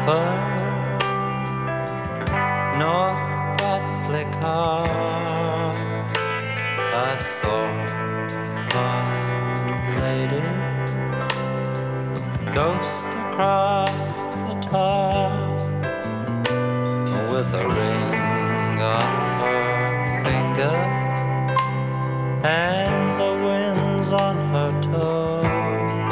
fur, North Batley cars, I saw fine lady, ghost across